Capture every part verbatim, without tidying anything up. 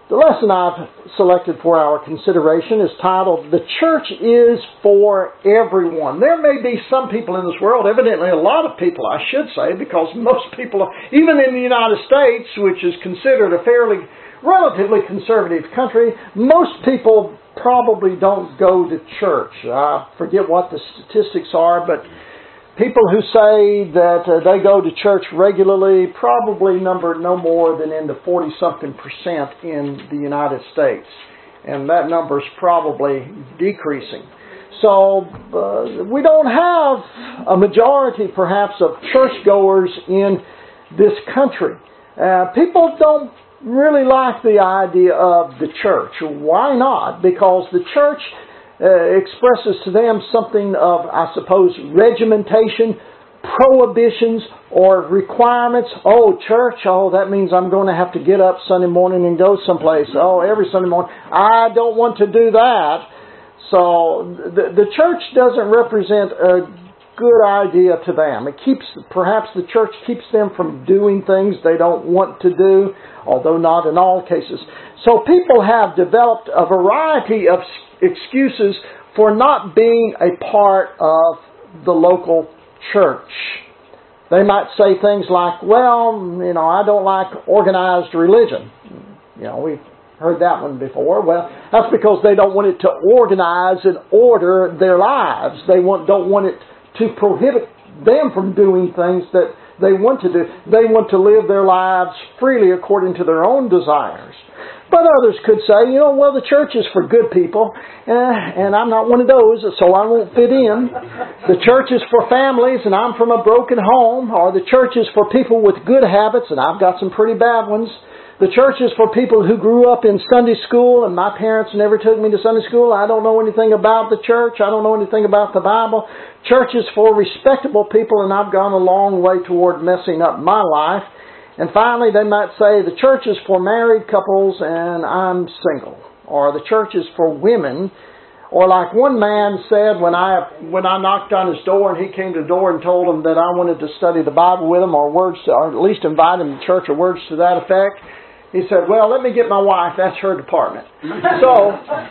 The lesson I've selected for our consideration is titled, The Church is for Everyone. There may be some people in this world, evidently a lot of people I should say, because most people, even in the United States, which is considered a fairly, relatively conservative country, most people probably don't go to church. I forget what the statistics are, but people who say that uh, they go to church regularly probably number no more than in the forty-something percent in the United States. And that number is probably decreasing. So uh, we don't have a majority perhaps of churchgoers in this country. Uh, people don't really like the idea of the church. Why not? Because the church Uh, expresses to them something of, I suppose, regimentation, prohibitions, or requirements. Oh, church, oh, that means I'm going to have to get up Sunday morning and go someplace. Oh, every Sunday morning. I don't want to do that. So the, the church doesn't represent a good idea to them. It keeps, perhaps the church keeps them from doing things they don't want to do, although not in all cases. So people have developed a variety of excuses for not being a part of the local church. They might say things like, well, you know, I don't like organized religion. You know, we've heard that one before. Well, that's because they don't want it to organize and order their lives. They want, don't want it to prohibit them from doing things that they want to do. They want to live their lives freely according to their own desires. But others could say, you know, well, the church is for good people, eh, and I'm not one of those, so I won't fit in. The church is for families, and I'm from a broken home. Or the church is for people with good habits, and I've got some pretty bad ones. The church is for people who grew up in Sunday school, and my parents never took me to Sunday school. I don't know anything about the church. I don't know anything about the Bible. Church is for respectable people, and I've gone a long way toward messing up my life. And finally, they might say, the church is for married couples and I'm single. Or the church is for women. Or like one man said when I when I knocked on his door and he came to the door and told him that I wanted to study the Bible with him, or words, to, or at least invite him to church, or words to that effect. He said, well, let me get my wife. That's her department. So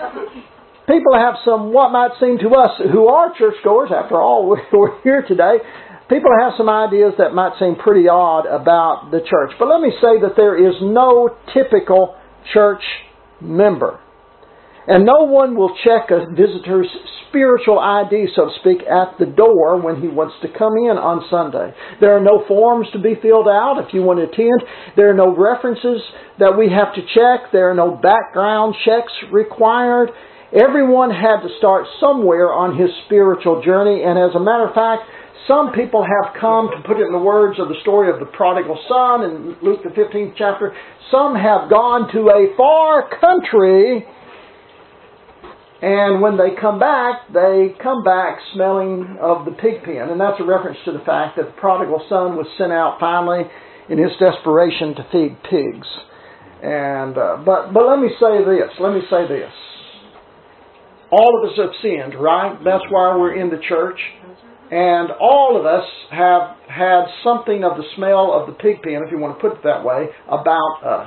people have some, what might seem to us who are churchgoers, after all, we're here today, people have some ideas that might seem pretty odd about the church. But let me say that there is no typical church member. And no one will check a visitor's spiritual I D, so to speak, at the door when he wants to come in on Sunday. There are no forms to be filled out if you want to attend. There are no references that we have to check. There are no background checks required. Everyone had to start somewhere on his spiritual journey. And as a matter of fact, some people have come, to put it in the words of the story of the prodigal son in Luke the fifteenth chapter, some have gone to a far country, and when they come back, they come back smelling of the pig pen. And that's a reference to the fact that the prodigal son was sent out finally in his desperation to feed pigs. And uh, but but let me say this, let me say this. All of us have sinned, right? That's why we're in the church. And all of us have had something of the smell of the pig pen, if you want to put it that way, about us.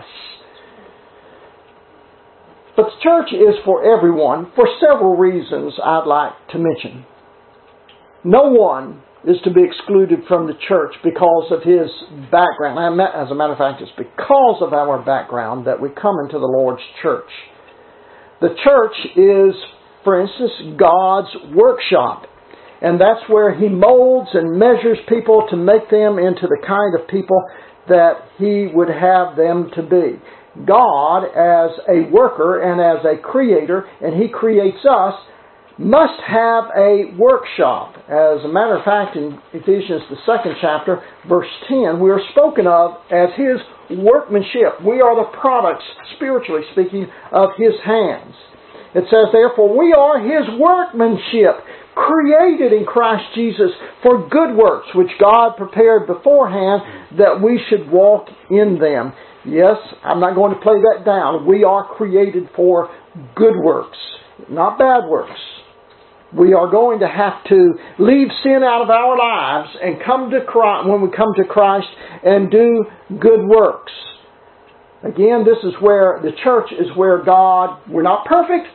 But the church is for everyone for several reasons I'd like to mention. No one is to be excluded from the church because of his background. As a matter of fact, it's because of our background that we come into the Lord's church. The church is, for instance, God's workshop. And that's where He molds and measures people to make them into the kind of people that He would have them to be. God, as a worker and as a creator, and He creates us, must have a workshop. As a matter of fact, in Ephesians, the second chapter, verse ten, we are spoken of as His workmanship. We are the products, spiritually speaking, of His hands. It says, therefore, we are His workmanship, created in Christ Jesus for good works, which God prepared beforehand that we should walk in them. Yes, I'm not going to play that down. We are created for good works, not bad works. We are going to have to leave sin out of our lives and come to Christ, when we come to Christ, and do good works. Again, this is where the church is where God, we're not perfect,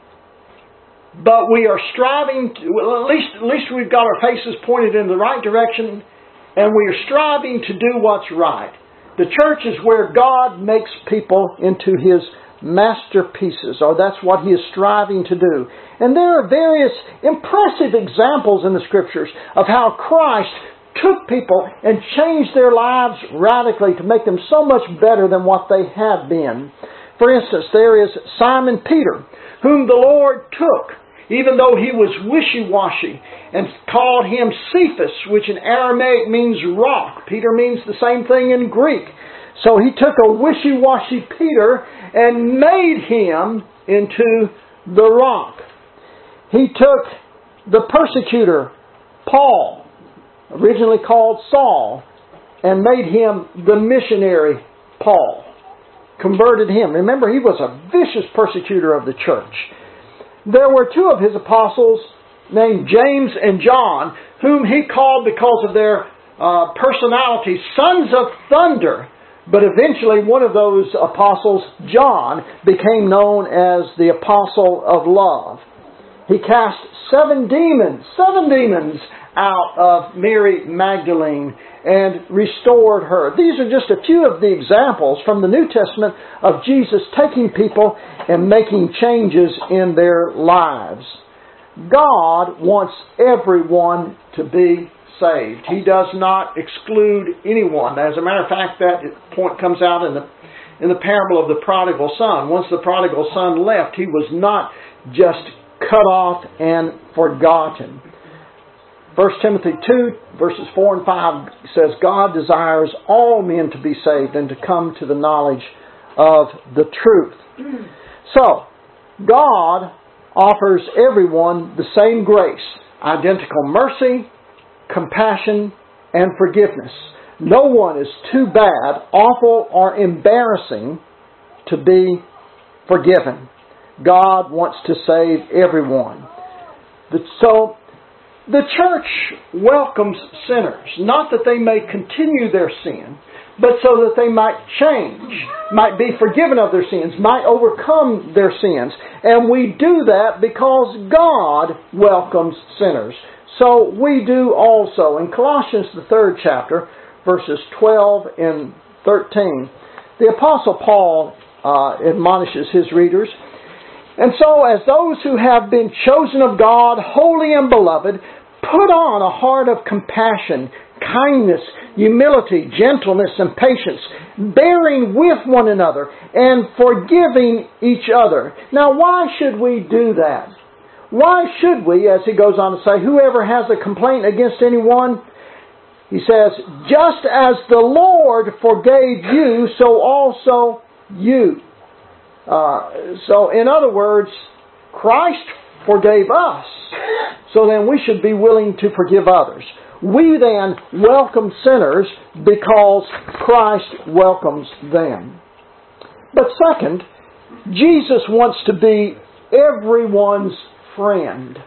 but we are striving to, well, at least, at least we've got our faces pointed in the right direction, and we are striving to do what's right. The church is where God makes people into His masterpieces, or that's what He is striving to do. And there are various impressive examples in the Scriptures of how Christ took people and changed their lives radically to make them so much better than what they had been. For instance, there is Simon Peter, whom the Lord took, even though he was wishy-washy, and called him Cephas, which in Aramaic means rock. Peter means the same thing in Greek. So he took a wishy-washy Peter and made him into the rock. He took the persecutor, Paul, originally called Saul, and made him the missionary Paul. Converted him. Remember, he was a vicious persecutor of the church. There were two of his apostles named James and John, whom he called, because of their uh, personalities, sons of thunder. But eventually one of those apostles, John, became known as the apostle of love. He cast seven demons, seven demons out of Mary Magdalene and restored her. These are just a few of the examples from the New Testament of Jesus taking people and making changes in their lives. God wants everyone to be saved. He does not exclude anyone. As a matter of fact, that point comes out in the in the parable of the prodigal son. Once the prodigal son left, he was not just cut off and forgotten. First Timothy two, verses four and five says, God desires all men to be saved and to come to the knowledge of the truth. So, God offers everyone the same grace, identical mercy, compassion, and forgiveness. No one is too bad, awful, or embarrassing to be forgiven. God wants to save everyone. So, the church welcomes sinners, not that they may continue their sin, but so that they might change, might be forgiven of their sins, might overcome their sins. And we do that because God welcomes sinners. So we do also. In Colossians, the third chapter, verses twelve and thirteen, the Apostle Paul uh, admonishes his readers, and so as those who have been chosen of God, holy and beloved, put on a heart of compassion, kindness, humility, gentleness, and patience, bearing with one another and forgiving each other. Now, why should we do that? Why should we, as he goes on to say, whoever has a complaint against anyone, he says, just as the Lord forgave you, so also you. Uh, so, in other words, Christ forgave us. So then we should be willing to forgive others. We then welcome sinners because Christ welcomes them. But second, Jesus wants to be everyone's friend.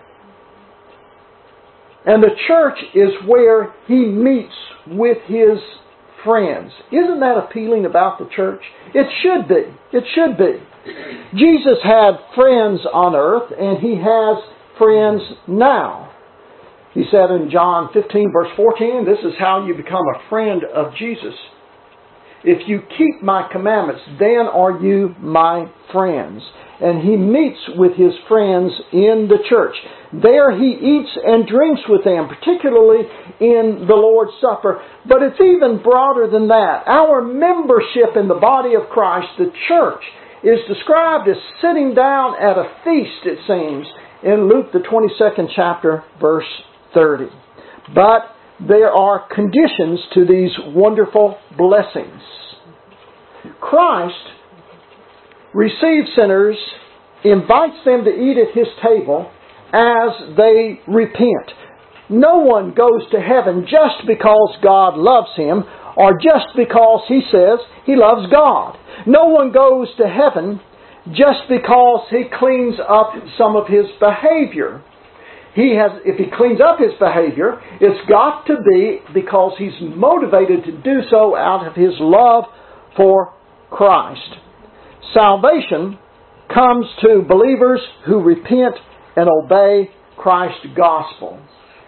And the church is where He meets with His friends. Isn't that appealing about the church? It should be. It should be. Jesus had friends on earth, and He has friends now. He said in John fifteen, verse fourteen, this is how you become a friend of Jesus. If you keep my commandments, then are you my friends. And He meets with His friends in the church. There He eats and drinks with them, particularly in the Lord's Supper. But it's even broader than that. Our membership in the body of Christ, the church, is described as sitting down at a feast, it seems, in Luke the twenty-second chapter, verse thirty. But there are conditions to these wonderful blessings. Christ receives sinners, invites them to eat at His table as they repent. No one goes to heaven just because God loves him or just because he says he loves God. No one goes to heaven just because he cleans up some of his behavior. He has, if he cleans up his behavior, it's got to be because he's motivated to do so out of his love for Christ. Salvation comes to believers who repent and obey Christ's gospel.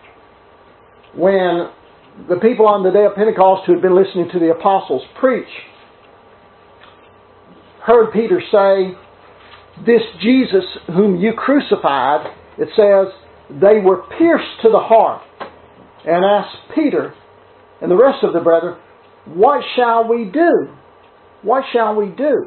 When the people on the day of Pentecost who had been listening to the apostles preach heard Peter say, "This Jesus whom you crucified," it says, "they were pierced to the heart," and asked Peter and the rest of the brethren, "What shall we do? What shall we do?"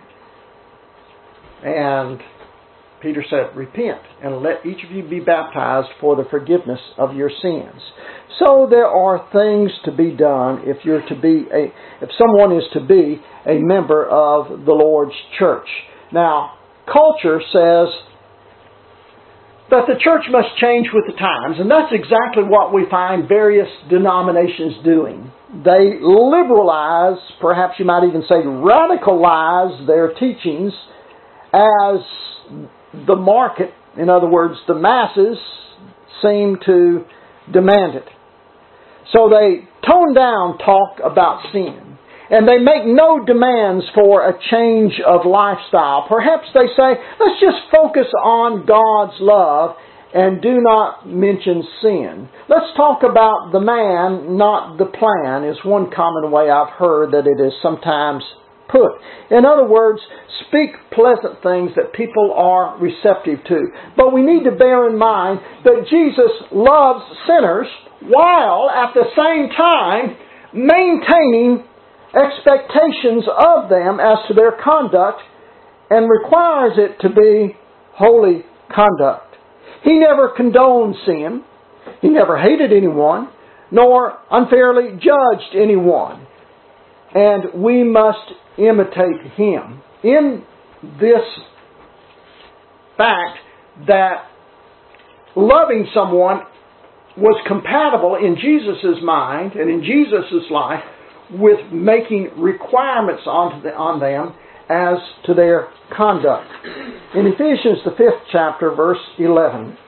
And Peter said, "Repent and let each of you be baptized for the forgiveness of your sins." So there are things to be done if you're to be a, if someone is to be a member of the Lord's church. Now, culture says that the church must change with the times, and that's exactly what we find various denominations doing. They liberalize, perhaps you might even say radicalize their teachings as the market, in other words, the masses, seem to demand it. So they tone down talk about sin, and they make no demands for a change of lifestyle. Perhaps they say, let's just focus on God's love and do not mention sin. Let's talk about the man, not the plan, is one common way I've heard that it is sometimes put. In other words, speak pleasant things that people are receptive to. But we need to bear in mind that Jesus loves sinners while at the same time maintaining expectations of them as to their conduct and requires it to be holy conduct. He never condoned sin. He never hated anyone, nor unfairly judged anyone. And we must imitate Him in this fact that loving someone was compatible in Jesus' mind and in Jesus' life with making requirements on, the, on them as to their conduct. In Ephesians, the fifth chapter, verse eleven.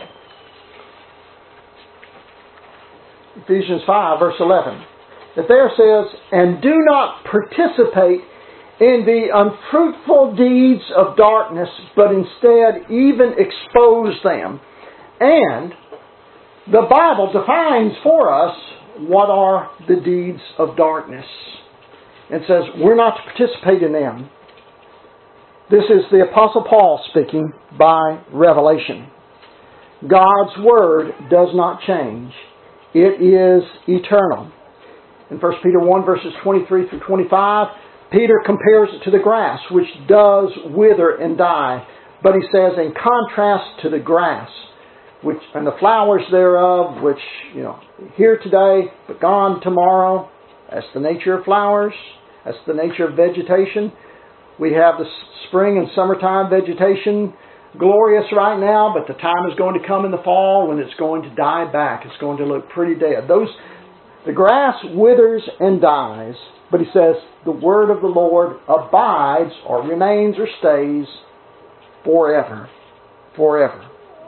Ephesians five, verse eleven. It there says, "And do not participate in the unfruitful deeds of darkness, but instead even expose them." And the Bible defines for us what are the deeds of darkness. It says we're not to participate in them. This is the Apostle Paul speaking by revelation. God's Word does not change. It is eternal. In First Peter one, verses twenty-three through twenty-five, Peter compares it to the grass, which does wither and die. But he says, in contrast to the grass, which and the flowers thereof, which, you know, here today, but gone tomorrow. That's the nature of flowers. That's the nature of vegetation. We have the spring and summertime vegetation glorious right now, but the time is going to come in the fall when it's going to die back. It's going to look pretty dead. Those, the grass withers and dies, but he says the word of the Lord abides or remains or stays forever. Forever.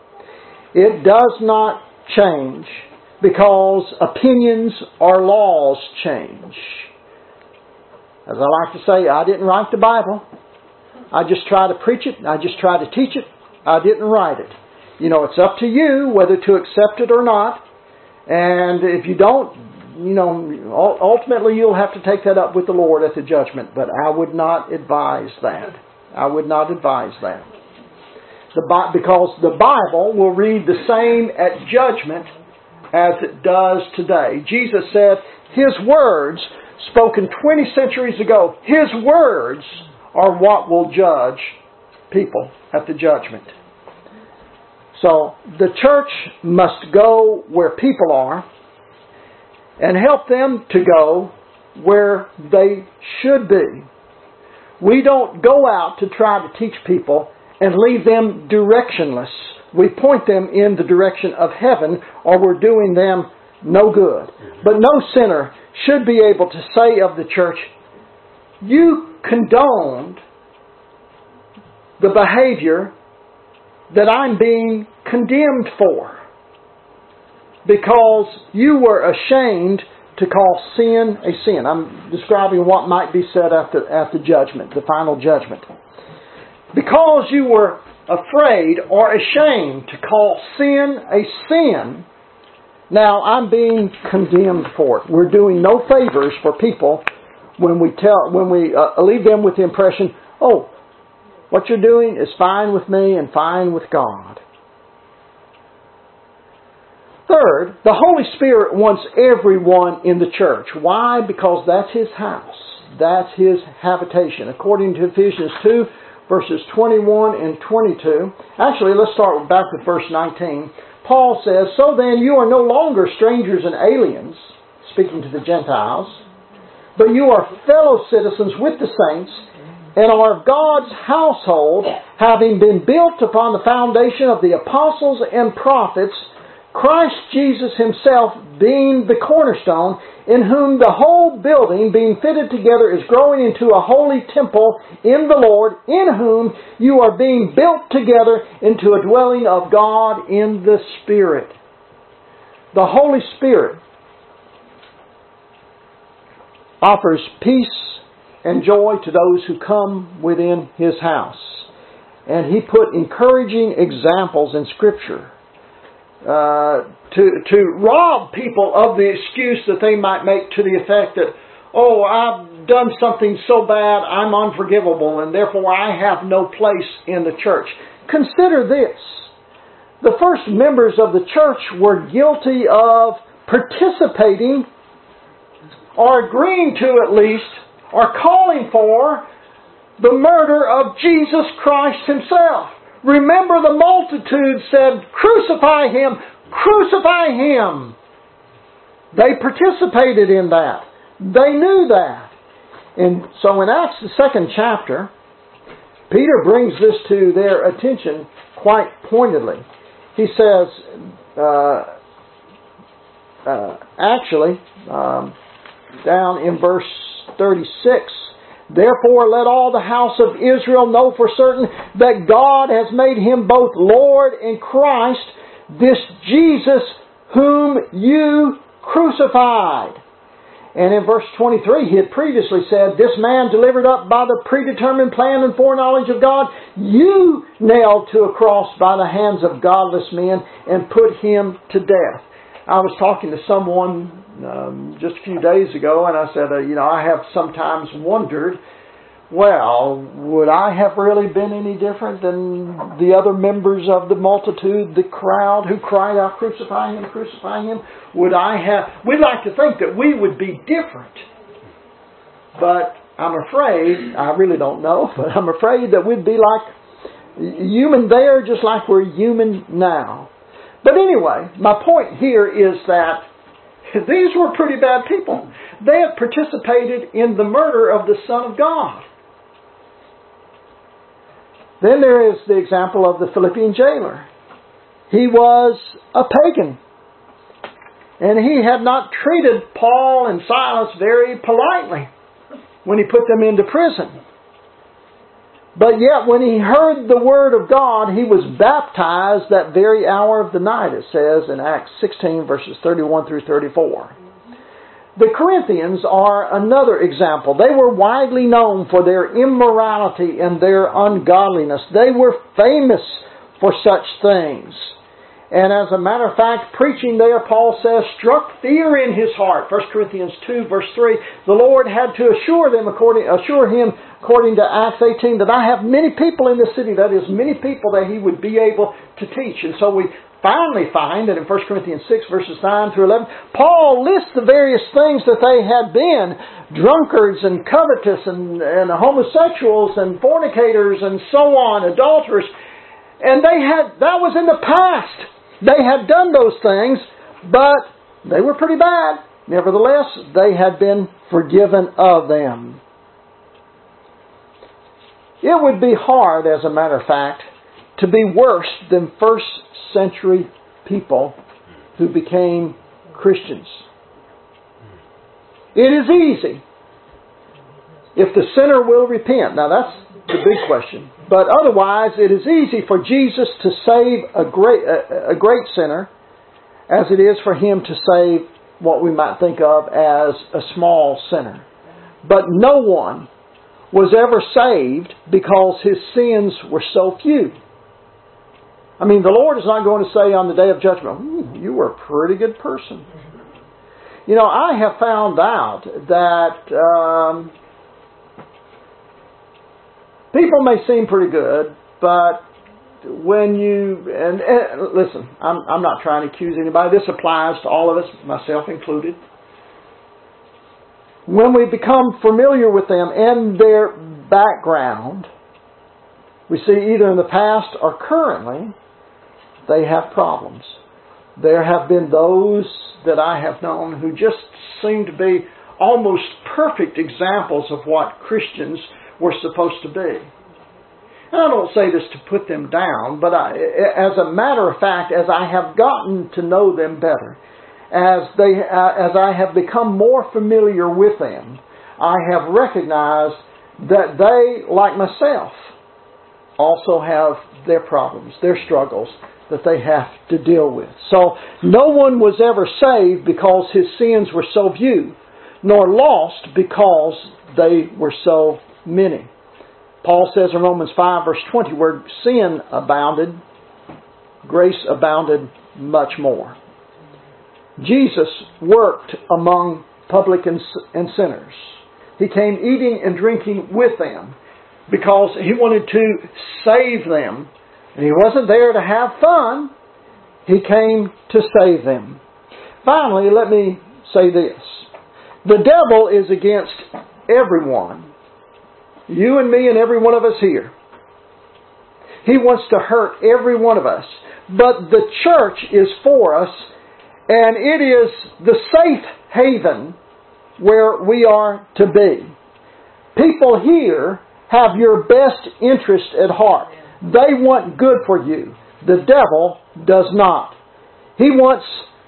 It does not change because opinions or laws change. As I like to say, I didn't write the Bible. I just try to preach it. I just try to teach it. I didn't write it. You know, it's up to you whether to accept it or not. And if you don't, you know, ultimately you'll have to take that up with the Lord at the judgment. But I would not advise that. I would not advise that. The, because the Bible will read the same at judgment as it does today. Jesus said His words, spoken twenty centuries ago, His words are what will judge people at the judgment. So the church must go where people are and help them to go where they should be. We don't go out to try to teach people and leave them directionless. We point them in the direction of heaven, or we're doing them no good. But no sinner should be able to say of the church, you condoned the behavior that I'm being condemned for, because you were ashamed to call sin a sin. I'm describing what might be said at the, at the judgment, the final judgment. Because you were afraid or ashamed to call sin a sin, now I'm being condemned for it. We're doing no favors for people when we tell, when we uh, leave them with the impression, oh, what you're doing is fine with me and fine with God. Third, the Holy Spirit wants everyone in the church. Why? Because that's His house. That's His habitation. According to Ephesians two, verses twenty-one and twenty-two. Actually, let's start back with verse nineteen. Paul says, "So then you are no longer strangers and aliens," speaking to the Gentiles, "but you are fellow citizens with the saints, and are of God's household, having been built upon the foundation of the apostles and prophets, Christ Jesus Himself being the cornerstone, in whom the whole building being fitted together is growing into a holy temple in the Lord, in whom you are being built together into a dwelling of God in the Spirit." The Holy Spirit offers peace and joy to those who come within His house. And He put encouraging examples in Scripture Uh, to to rob people of the excuse that they might make to the effect that, oh, I've done something so bad, I'm unforgivable, and therefore I have no place in the church. Consider this. The first members of the church were guilty of participating, or agreeing to at least, or calling for the murder of Jesus Christ Himself. Remember, the multitude said, "Crucify Him! Crucify Him!" They participated in that. They knew that. And so in Acts, the second chapter, Peter brings this to their attention quite pointedly. He says, uh, uh, actually, um, down in verse thirty-six, "Therefore let all the house of Israel know for certain that God has made Him both Lord and Christ, this Jesus whom you crucified." And in verse twenty-three, he had previously said, "This man delivered up by the predetermined plan and foreknowledge of God, you nailed to a cross by the hands of godless men and put Him to death." I was talking to someone um, just a few days ago, and I said, uh, you know, I have sometimes wondered, well, would I have really been any different than the other members of the multitude, the crowd who cried out, "Crucify Him, crucify Him"? Would I have... We'd like to think that we would be different. But I'm afraid, I really don't know, but I'm afraid that we'd be like human there just like we're human now. But anyway, my point here is that these were pretty bad people. They had participated in the murder of the Son of God. Then there is the example of the Philippian jailer. He was a pagan. And he had not treated Paul and Silas very politely when he put them into prison. But yet when he heard the Word of God, he was baptized that very hour of the night, it says in Acts sixteen, verses thirty-one through thirty-four. The Corinthians are another example. They were widely known for their immorality and their ungodliness. They were famous for such things. And as a matter of fact, preaching there, Paul says, struck fear in his heart. First Corinthians two, verse three. The Lord had to assure them, according, assure him, according to Acts eighteen, that I have many people in the city, that is, many people that he would be able to teach. And so we finally find that in First Corinthians six, verses nine through eleven, Paul lists the various things that they had been. Drunkards and covetous and, and homosexuals and fornicators and so on, adulterers. And they had, that was in the past. They had done those things, but they were pretty bad. Nevertheless, they had been forgiven of them. It would be hard, as a matter of fact, to be worse than first century people who became Christians. It is easy if the sinner will repent. Now that's the big question. But otherwise, it is easy for Jesus to save a great, a, a great sinner as it is for Him to save what we might think of as a small sinner. But no one was ever saved because his sins were so few. I mean, the Lord is not going to say on the day of judgment, you were a pretty good person. You know, I have found out that um, people may seem pretty good, but when you, and, and listen, I'm, I'm not trying to accuse anybody. This applies to all of us, myself included. When we become familiar with them and their background, we see either in the past or currently, they have problems. There have been those that I have known who just seem to be almost perfect examples of what Christians were supposed to be. And I don't say this to put them down, but I, as a matter of fact, as I have gotten to know them better, as they, uh, as I have become more familiar with them, I have recognized that they, like myself, also have their problems, their struggles that they have to deal with. So no one was ever saved because his sins were so few, nor lost because they were so many. Paul says in Romans five verse twenty, where sin abounded, grace abounded much more. Jesus worked among publicans and sinners. He came eating and drinking with them because He wanted to save them. And He wasn't there to have fun. He came to save them. Finally, let me say this. The devil is against everyone. You and me and every one of us here. He wants to hurt every one of us. But the church is for us, and it is the safe haven where we are to be. People here have your best interest at heart. They want good for you. The devil does not. He wants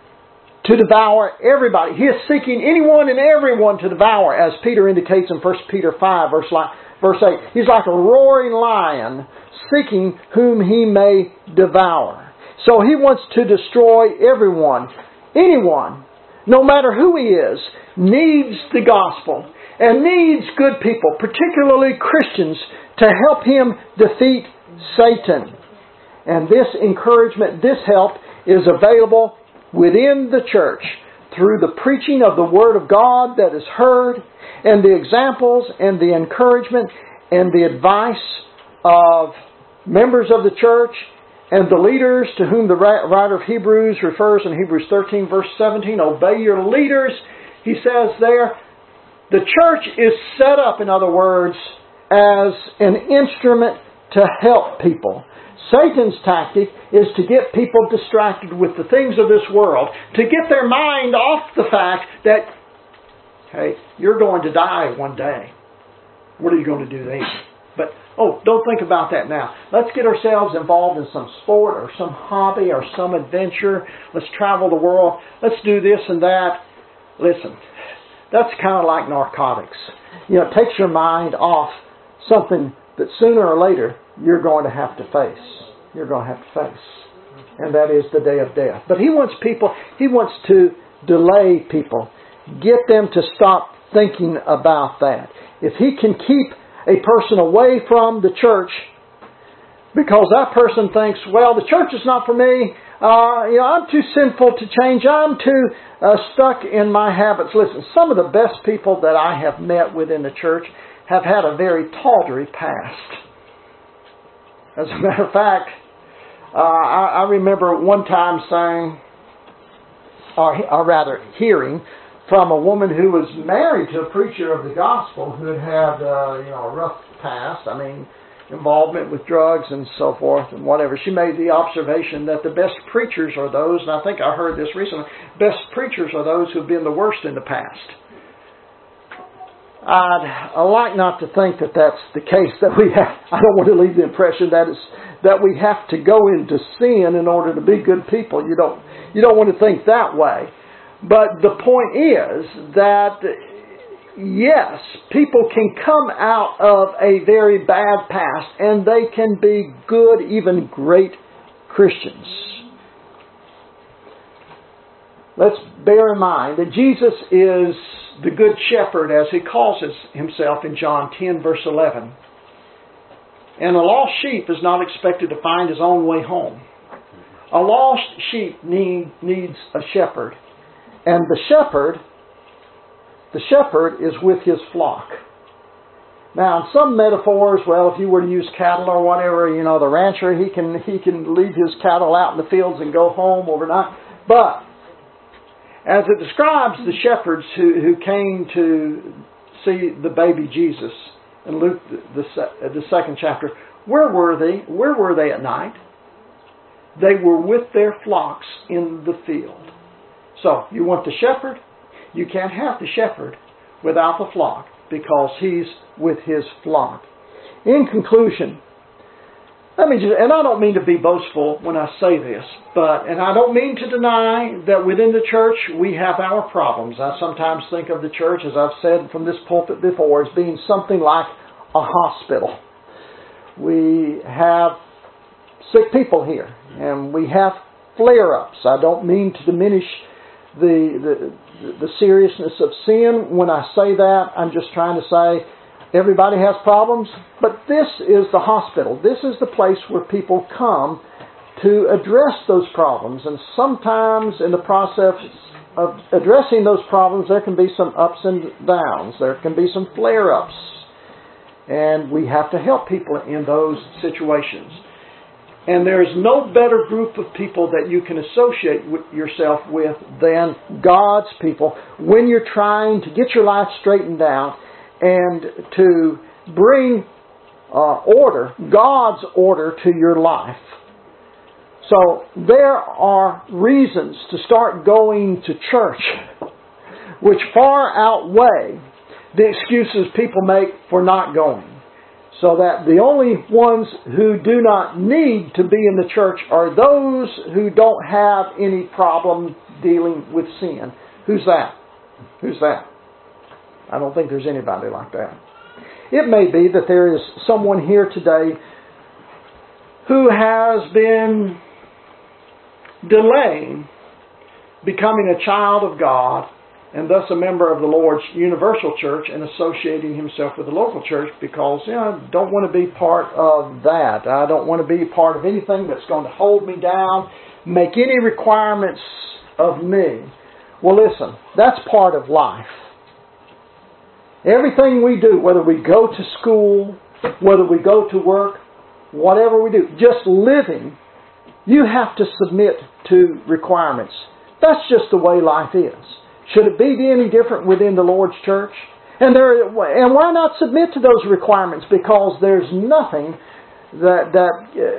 to devour everybody. He is seeking anyone and everyone to devour, as Peter indicates in First Peter five, verse eight. He's like a roaring lion, seeking whom he may devour. So he wants to destroy everyone. Anyone, no matter who he is, needs the gospel and needs good people, particularly Christians, to help him defeat Satan. And this encouragement, this help is available within the church through the preaching of the Word of God that is heard, and the examples and the encouragement and the advice of members of the church and the leaders, to whom the writer of Hebrews refers in Hebrews thirteen verse seventeen. Obey your leaders, he says there. The church is set up, in other words, as an instrument to help people. Satan's tactic is to get people distracted with the things of this world, to get their mind off the fact that, hey, you're going to die one day. What are you going to do then? But, oh, don't think about that now. Let's get ourselves involved in some sport or some hobby or some adventure. Let's travel the world. Let's do this and that. Listen, that's kind of like narcotics. You know, it takes your mind off something that sooner or later you're going to have to face. You're going to have to face. And that is the day of death. But he wants people, he wants to delay people. Get them to stop thinking about that. If he can keep a person away from the church because that person thinks, well, the church is not for me. Uh, you know, I'm too sinful to change. I'm too uh, stuck in my habits. Listen, some of the best people that I have met within the church have had a very tawdry past. As a matter of fact, uh, I, I remember one time saying, or, or rather hearing, from a woman who was married to a preacher of the gospel who had had uh, you know, a rough past. I mean, involvement with drugs and so forth and whatever. She made the observation that the best preachers are those, and I think I heard this recently, best preachers are those who've been the worst in the past. I'd I like not to think that that's the case, that we have, I don't want to leave the impression that it's, that we have to go into sin in order to be good people. You don't, you don't want to think that way. But the point is that, yes, people can come out of a very bad past and they can be good, even great Christians. let's bear in mind that Jesus is the Good Shepherd, as He calls Himself in John ten, verse eleven. And a lost sheep is not expected to find his own way home. A lost sheep need, needs a shepherd. And the shepherd, the shepherd is with his flock. Now, in some metaphors, well, if you were to use cattle or whatever, you know, the rancher, he can he can leave his cattle out in the fields and go home overnight. But as it describes the shepherds who, who came to see the baby Jesus in Luke, the, the, the second chapter, where were they? Where were they at night? They were with their flocks in the field. So, you want the shepherd? You can't have the shepherd without the flock, because he's with his flock. In conclusion, let me just, and I don't mean to be boastful when I say this, but, and I don't mean to deny that within the church we have our problems. I sometimes think of the church, as I've said from this pulpit before, as being something like a hospital. We have sick people here, and we have flare-ups. I don't mean to diminish the, the, the seriousness of sin when I say that. I'm just trying to say everybody has problems, but this is the hospital. This is the place where people come to address those problems. And sometimes in the process of addressing those problems, there can be some ups and downs. There can be some flare-ups. And we have to help people in those situations. And there is no better group of people that you can associate with yourself with than God's people when you're trying to get your life straightened out and to bring uh, order, God's order, to your life. So there are reasons to start going to church which far outweigh the excuses people make for not going. So that the only ones who do not need to be in the church are those who don't have any problem dealing with sin. Who's that? Who's that? I don't think there's anybody like that. It may be that there is someone here today who has been delaying becoming a child of God and thus a member of the Lord's universal church and associating himself with the local church because, you know, I don't want to be part of that. I don't want to be part of anything that's going to hold me down, make any requirements of me. Well, listen, that's part of life. Everything we do, whether we go to school, whether we go to work, whatever we do, just living, you have to submit to requirements. That's just the way life is. Should it be any different within the Lord's church? And there, and why not submit to those requirements? Because there's nothing that that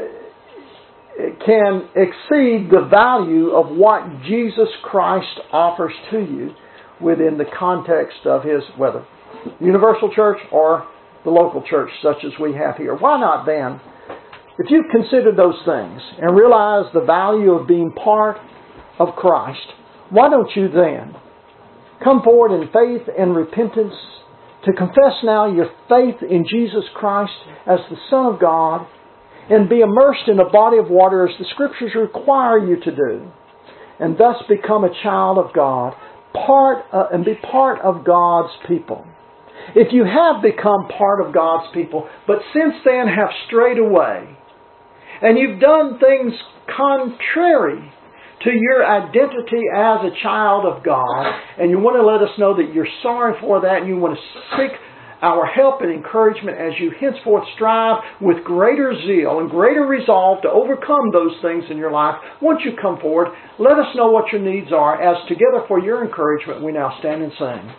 uh, can exceed the value of what Jesus Christ offers to you within the context of His, whether universal church or the local church such as we have here. Why not then, if you consider those things and realize the value of being part of Christ, why don't you then come forward in faith and repentance to confess now your faith in Jesus Christ as the Son of God and be immersed in a body of water as the Scriptures require you to do, and thus become a child of God, part uh, and be part of God's people. If you have become part of God's people, but since then have strayed away, and you've done things contrary to your identity as a child of God, and you want to let us know that you're sorry for that, and you want to seek our help and encouragement as you henceforth strive with greater zeal and greater resolve to overcome those things in your life, once you come forward, let us know what your needs are, as together for your encouragement we now stand and sing.